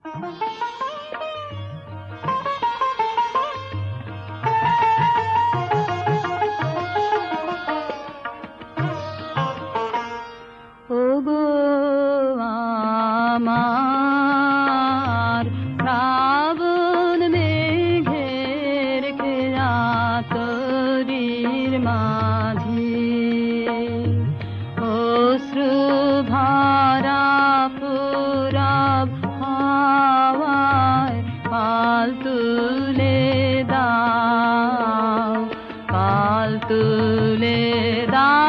ওগো আমার শ্রাবণ মেঘের খেলা তরির মাঝি, অশ্রু ভরা পুরব হাওয়ায় পাল তুলে দাও, পাল তুলে দাও।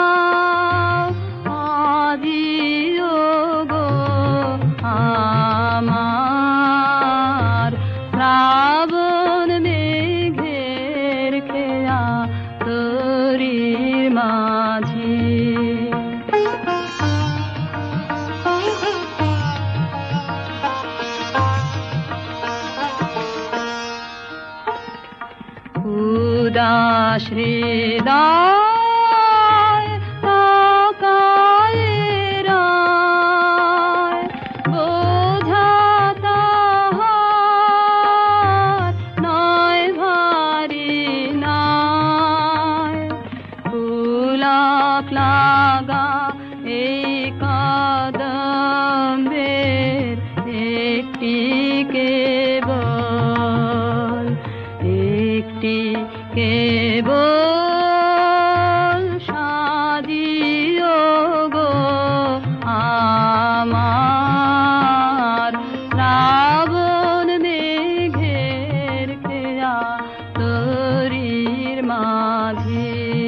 আমার শ্রাবণ মেঘের খেয়া তরির মাঝি, উদাস হৃদয় তাকায় রায়, বোঝা তাহার নয় ভারী নয়। গোলাপ লাগা এই কদমের একটি কেবল, একটি কেবল সাজিও গো আমার শ্রাবণ মেঘের খেয়া তরির মাঝি।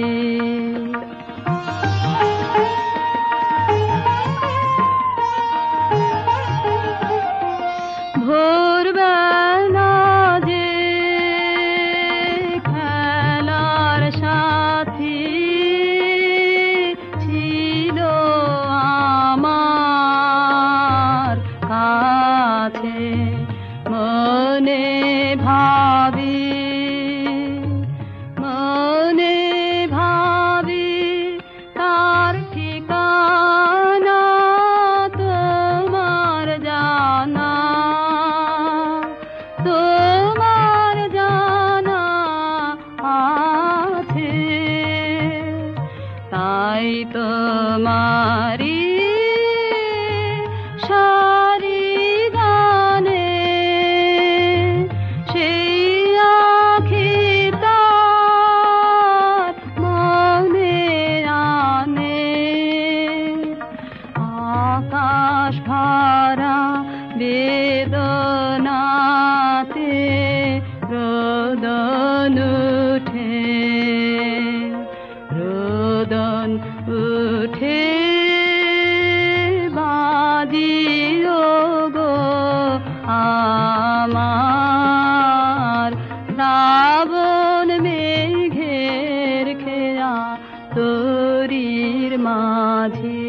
ভোরবেলা যে খেলার সাথী ছিল আমার কাছে, মনে ভাবি, মনে ভাবি তার ঠিকানা তোমার জানা, তোমার জানা আছে। তাই তোমারি সারি গানে সেই আখি তার মনে আনে, আকাশ ভরা বেদনাতে রোদন উঠে, রোদন উঠে বাজিও গো আমার শ্রাবণ মেঘের খেয়া তরির মাঝি।